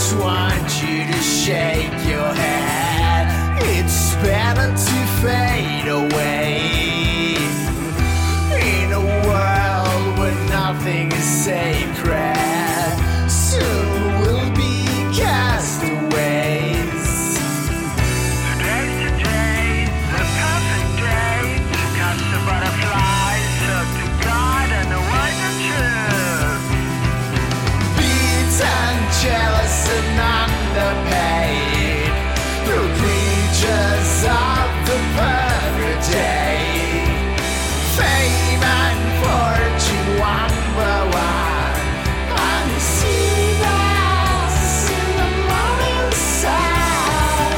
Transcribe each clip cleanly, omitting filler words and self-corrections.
just want you to shake your head. It's better to fade away in a world where nothing is sacred. Soon we'll be castaways. Today's the day, the perfect day to catch the butterflies, look to God and avoid the truth. Beaten, jealous and underpaid, the creatures of the perfect day. Fame and fortune one by one, and see us in the morning sun.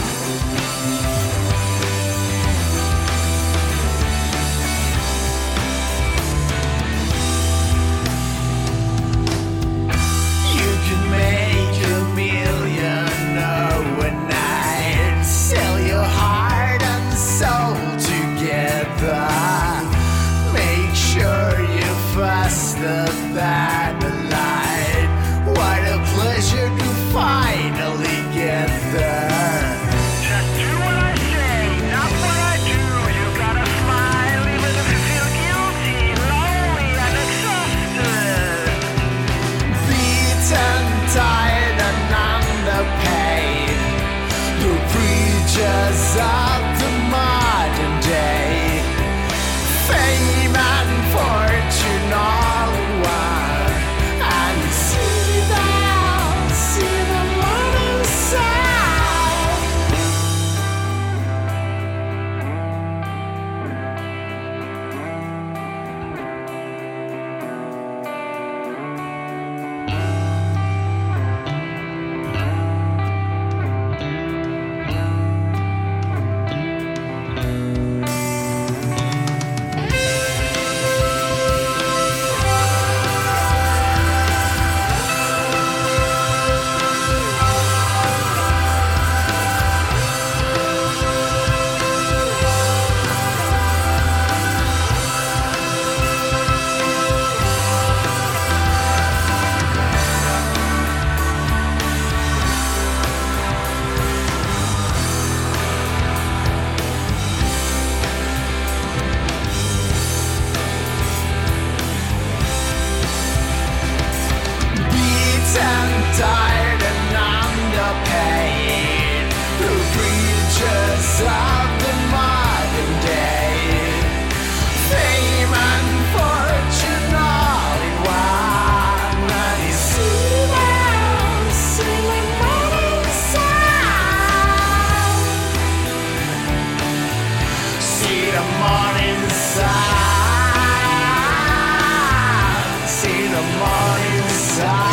You can make $1 million overnight, sell your heart and soul together. Make sure you're faster than the light. What a pleasure to finally get there. Just do what I say, not what I do. You gotta smile even if you feel guilty, lonely and exhausted. Beaten, tired and underpaid, the preachers of the modern day. Fame and fortune all in one, and see the morning sun. Beaten, tired and underpaid, the creatures of the modern day. Fame and fortune all in one, and you see the morning sun. See the morning sun. See the morning sun.